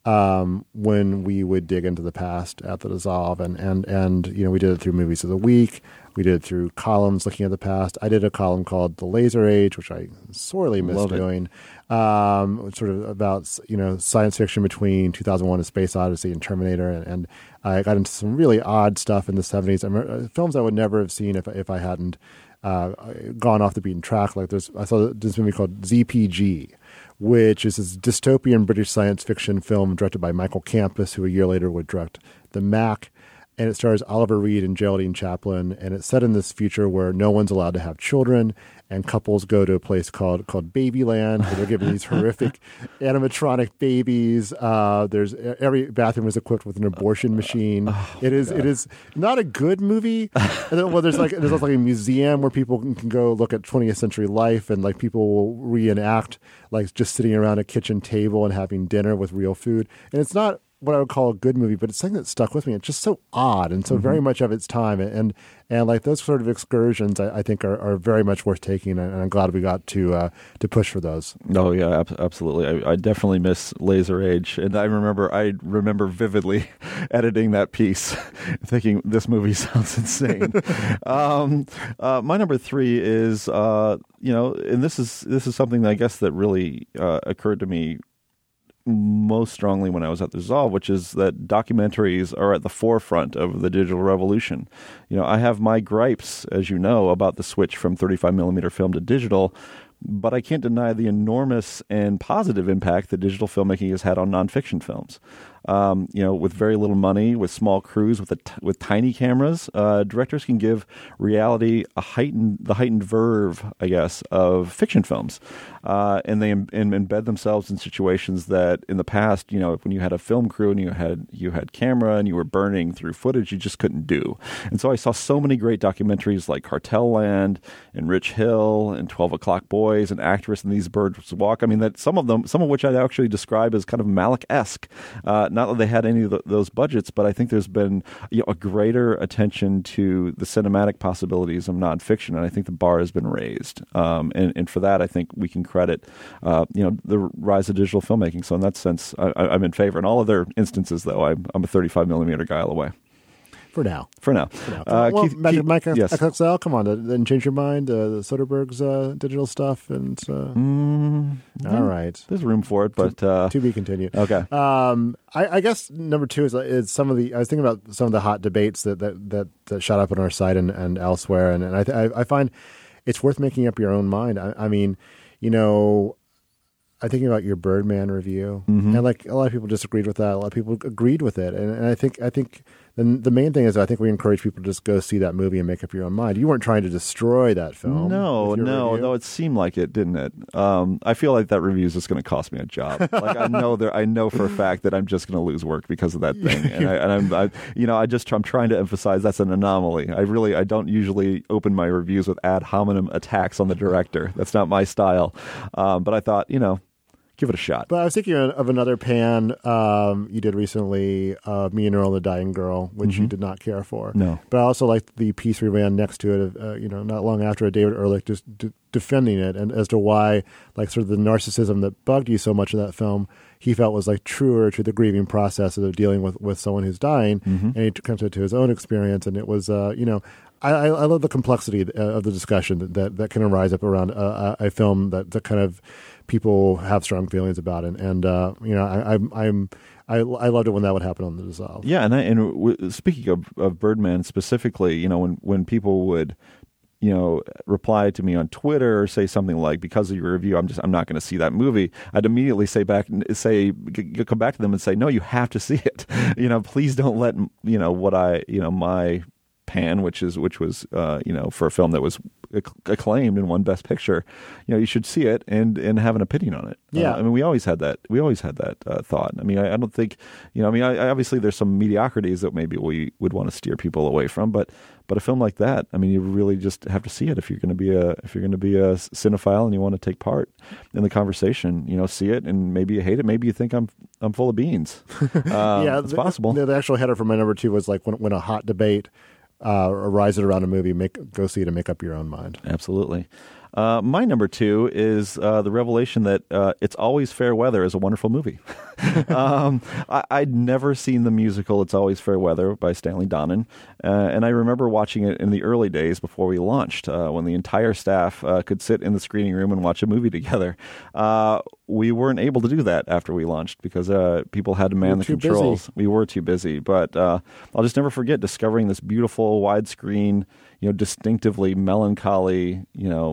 when we would dig into the past at the Dissolve, and we did it through Movies of the Week. We did it through columns looking at the past. I did a column called The Laser Age, which I sorely missed doing. Sort of about science fiction between 2001: A Space Odyssey and Terminator, and I got into some really odd stuff in the 70s. I remember, films I would never have seen if I hadn't gone off the beaten track. Like I saw this movie called ZPG, which is this dystopian British science fiction film directed by Michael Campus, who a year later would direct The Mac. And it stars Oliver Reed and Geraldine Chaplin, and it's set in this future where no one's allowed to have children, and couples go to a place called Babyland, where they're given these horrific animatronic babies. There's every bathroom is equipped with an abortion machine. It is not a good movie. Well, there's also like a museum where people can go look at 20th century life, and like people will reenact like just sitting around a kitchen table and having dinner with real food. And it's not what I would call a good movie, but it's something that stuck with me. It's just so odd and so very much of its time. And like those sort of excursions, I think are very much worth taking. And I'm glad we got to push for those. Oh yeah, absolutely. I definitely miss Laser Age. And I remember vividly editing that piece thinking this movie sounds insane. My number 3 is, and this is something that I guess that really occurred to me most strongly when I was at the Dissolve, which is that documentaries are at the forefront of the digital revolution. I have my gripes, as you know, about the switch from 35mm film to digital, but I can't deny the enormous and positive impact that digital filmmaking has had on nonfiction films. With very little money, with small crews, with tiny cameras, directors can give reality the heightened verve, I guess, of fiction films, and they embed themselves in situations that in the past, when you had a film crew and you had camera and you were burning through footage, you just couldn't do. And so I saw so many great documentaries like Cartel Land and Rich Hill and 12 O'Clock Boys and Actress and These Birds Walk. I mean, that some of which I'd actually describe as kind of Malick-esque. Not that they had any of those budgets, but I think there's been a greater attention to the cinematic possibilities of nonfiction, and I think the bar has been raised. And for that, I think we can credit the rise of digital filmmaking. So in that sense, I'm in favor. In all other instances, though, I'm a 35mm guy all the way. For now. Well, Keith, Magic Mike yes. XXL, come on, didn't change your mind? The Soderbergh's digital stuff, and all right, there's room for it, but to be continued. Okay. I guess number 2 is some of the. I was thinking about some of the hot debates that shot up on our site and elsewhere, and I find it's worth making up your own mind. I mean, I'm thinking about your Birdman review, and like a lot of people disagreed with that. A lot of people agreed with it, and I think the main thing is I think we encourage people to just go see that movie and make up your own mind. You weren't trying to destroy that film. No, it seemed like it, didn't it? I feel like that review is just going to cost me a job. Like I know for a fact that I'm just going to lose work because of that thing, I'm trying to emphasize that's an anomaly. I don't usually open my reviews with ad hominem attacks on the director. That's not my style. But I thought, give it a shot. But I was thinking of another pan you did recently, Me and Earl and the Dying Girl, which you did not care for. No. But I also liked the piece we ran next to it, not long after, David Ehrlich just defending it, and as to why, like, sort of the narcissism that bugged you so much in that film, he felt was like truer to the grieving process of dealing with someone who's dying, and he comes to his own experience, and it was, I love the complexity of the discussion that can arise up around a film that kind of people have strong feelings about, and I loved it when that would happen on The Dissolve. Yeah, and speaking of Birdman specifically, when people would reply to me on Twitter or say something like, because of your review, I'm not going to see that movie, I'd immediately come back to them and say, no, you have to see it. Please don't let my pan, which was for a film that was acclaimed and won Best Picture, you should see it and have an opinion on it. Yeah, we always had that. We always had that thought. I don't think obviously there's some mediocrities that maybe we would want to steer people away from, but a film like that, you really just have to see it if you're going to be a cinephile and you want to take part in the conversation. See it, and maybe you hate it, maybe you think I'm full of beans. Yeah, it's possible. The actual header for my number 2 was like when a hot debate arises around a movie, go see it and make up your own mind. Absolutely. My number 2 is the revelation that It's Always Fair Weather is a wonderful movie. I'd never seen the musical It's Always Fair Weather by Stanley Donen, and I remember watching it in the early days before we launched, when the entire staff could sit in the screening room and watch a movie together. We weren't able to do that after we launched because people had to man the controls. We were too busy, but I'll just never forget discovering this beautiful widescreen, distinctively melancholy,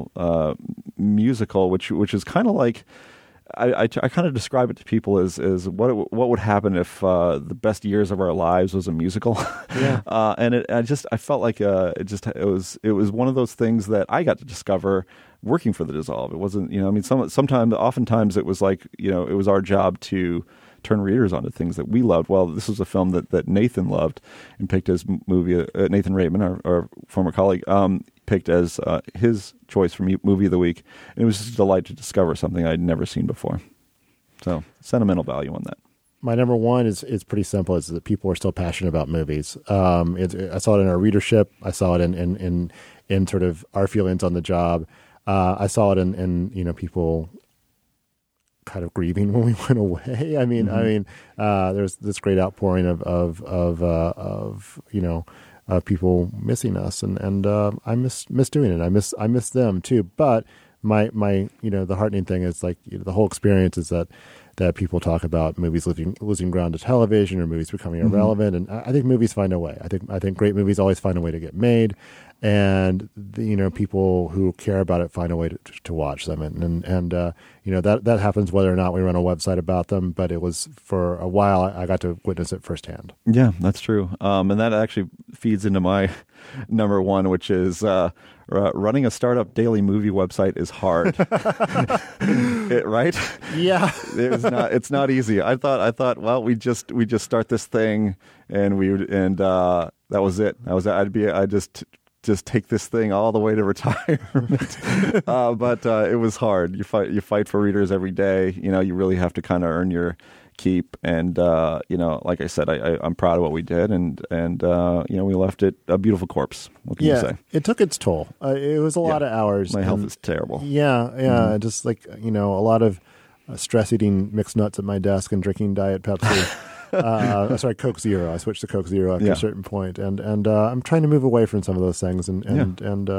musical, which is kind of like, I kind of describe it to people as what would happen if the best years of our lives was a musical. Yeah. And I felt like it was one of those things that I got to discover working for The Dissolve. It wasn't, oftentimes it was like, it was our job to turn readers onto things that we loved. Well, this was a film that Nathan loved and picked as movie. Nathan Raitman, our former colleague, picked as his choice for movie of the week, and it was just a delight to discover something I'd never seen before. So, sentimental value on that. My number 1 is pretty simple. It's that people are still passionate about movies. I saw it in our readership. I saw it in sort of our feelings on the job. I saw it in people kind of grieving when we went away. There's this great outpouring of people missing us, and I miss doing it. I miss them too. But my the heartening thing is like the whole experience is that people talk about movies losing ground to television or movies becoming irrelevant, and I think movies find a way. I think great movies always find a way to get made, and people who care about it find a way to watch them, and that happens whether or not we run a website about them. But it was, for a while, I got to witness it firsthand. Yeah, that's true, and that actually feeds into my number 1, which is running a startup daily movie website is hard. Right? Yeah, it's not easy. I thought, well, we just start this thing, and that was it. I'd just take this thing all the way to retirement. But it was hard. You fight for readers every day. You really have to kind of earn your keep. And like I said, I'm proud of what we did, and we left it a beautiful corpse. What can you say? It took its toll. It was a lot of hours. My health is terrible. Yeah. Just like a lot of stress eating mixed nuts at my desk and drinking Diet Pepsi. Sorry, Coke Zero. I switched to Coke Zero after a certain point, and I'm trying to move away from some of those things, and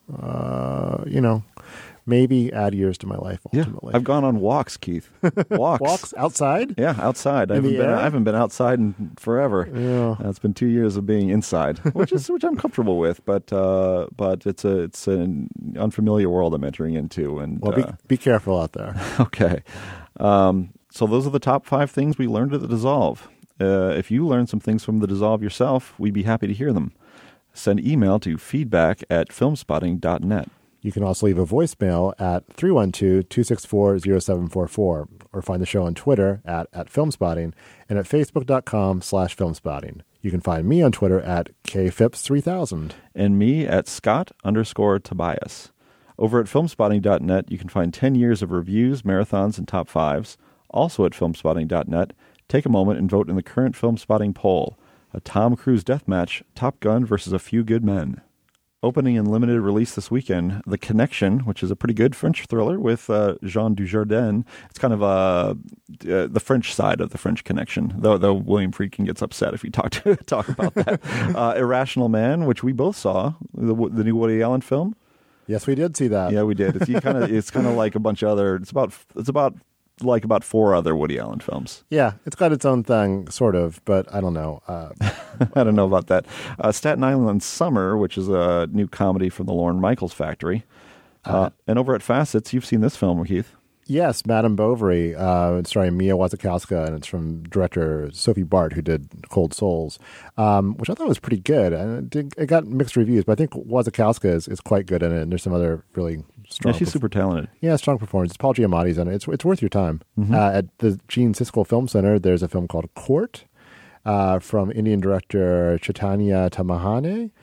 maybe add years to my life ultimately. Yeah. I've gone on walks, Keith. Walks outside? Yeah, outside. I haven't been outside in forever. Yeah. It's been 2 years of being inside, which I'm comfortable with, but it's an unfamiliar world I'm entering into, and be careful out there. Okay. So those are the top 5 things we learned at The Dissolve. If you learned some things from The Dissolve yourself, we'd be happy to hear them. Send email to feedback@filmspotting.net. You can also leave a voicemail at 312-264-0744, or find the show on Twitter at Filmspotting and at facebook.com/filmspotting. You can find me on Twitter at KPhips3000. And me at Scott_Tobias. Over at filmspotting.net, you can find 10 years of reviews, marathons, and top fives. Also at filmspotting.net, take a moment and vote in the current Film Spotting poll, a Tom Cruise deathmatch, Top Gun versus A Few Good Men. Opening in limited release this weekend, The Connection, which is a pretty good French thriller with Jean Dujardin. It's kind of the French side of The French Connection, though William Friedkin gets upset if you talk about that. Irrational Man, which we both saw, the new Woody Allen film. Yes, we did see that. Yeah, we did. It's kind of like a bunch of other. It's about like about 4 other Woody Allen films. Yeah, it's got its own thing, sort of, but I don't know. I don't know about that. Staten Island Summer, which is a new comedy from the Lorne Michaels Factory. And over at Facets, you've seen this film, Keith. Yes, Madame Bovary, starring Mia Wasikowska, and it's from director Sophie Bart, who did Cold Souls, which I thought was pretty good. And it got mixed reviews, but I think Wasikowska is quite good in it, and there's some other really strong... Yeah, she's super talented. Yeah, strong performance. Paul Giamatti's in it. It's worth your time. Mm-hmm. At the Gene Siskel Film Center, there's a film called Court from Indian director Chaitanya Tamahane.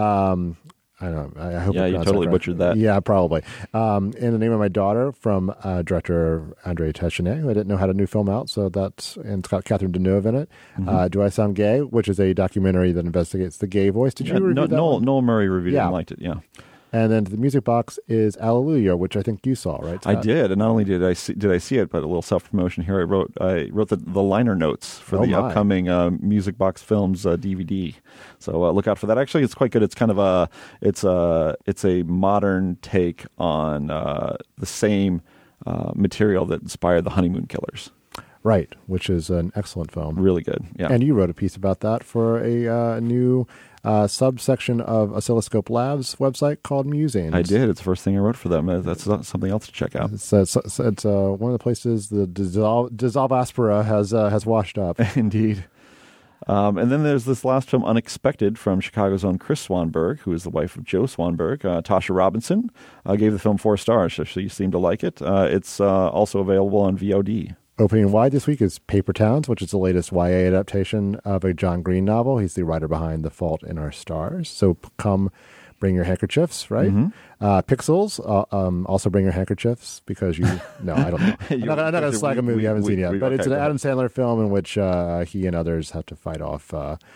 I don't know. I hope you totally butchered that. Yeah, probably. In the Name of My Daughter from director Andre Tachenet, who I didn't know had a new film out. And it's got Catherine Deneuve in it. Mm-hmm. Do I Sound Gay? Which is a documentary that investigates the gay voice. Did you review that one? Noel Murray reviewed it and liked it, yeah. And then the music box is Alleluia, which I think you saw, right, Scott? I did, and not only did I see it, but a little self-promotion here. I wrote the liner notes for the upcoming Music Box Films DVD. So look out for that. Actually, it's quite good. It's kind of it's a modern take on the same material that inspired The Honeymoon Killers. Right, which is an excellent film. Really good, yeah. And you wrote a piece about that for a new subsection of Oscilloscope Labs website called Musings. I did. It's the first thing I wrote for them. That's something else to check out. It's one of the places the Dissolve Aspera has washed up. Indeed. And then there's this last film, Unexpected, from Chicago's own Chris Swanberg, who is the wife of Joe Swanberg. Tasha Robinson gave the film 4 stars, so she seemed to like it. It's also available on VOD. Opening wide this week is Paper Towns, which is the latest YA adaptation of a John Green novel. He's the writer behind The Fault in Our Stars. So come bring your handkerchiefs, right? Mm-hmm. Pixels, also bring your handkerchiefs because I don't know. I'm not going to slag a movie you haven't seen yet. But it's an Adam Sandler film in which he and others have to fight off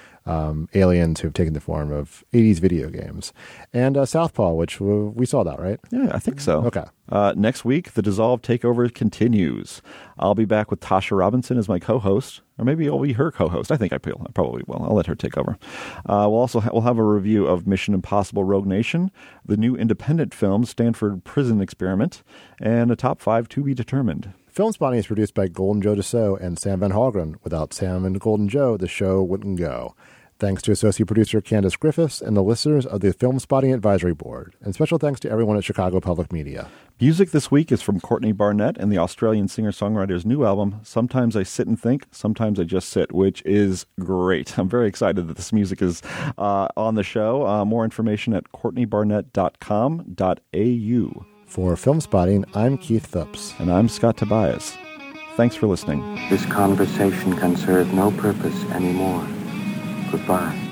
aliens who have taken the form of 80s video games. And Southpaw, which we saw that, right? Yeah, I think so. Okay. Next week, the Dissolve takeover continues. I'll be back with Tasha Robinson as my co-host, or maybe I'll be her co-host. I think I probably will. I'll let her take over. We'll have a review of Mission Impossible: Rogue Nation, the new independent film Stanford Prison Experiment, and a top 5 to be determined. Film Spotting is produced by Golden Joe Dassault and Sam Van Hallgren. Without Sam and Golden Joe, the show wouldn't go. Thanks to associate producer Candace Griffiths and the listeners of the Film Spotting Advisory Board. And special thanks to everyone at Chicago Public Media. Music this week is from Courtney Barnett and the Australian singer-songwriter's new album, Sometimes I Sit and Think, Sometimes I Just Sit, which is great. I'm very excited that this music is on the show. More information at courtneybarnett.com.au. For Film Spotting, I'm Keith Phipps. And I'm Scott Tobias. Thanks for listening. This conversation can serve no purpose anymore. Goodbye.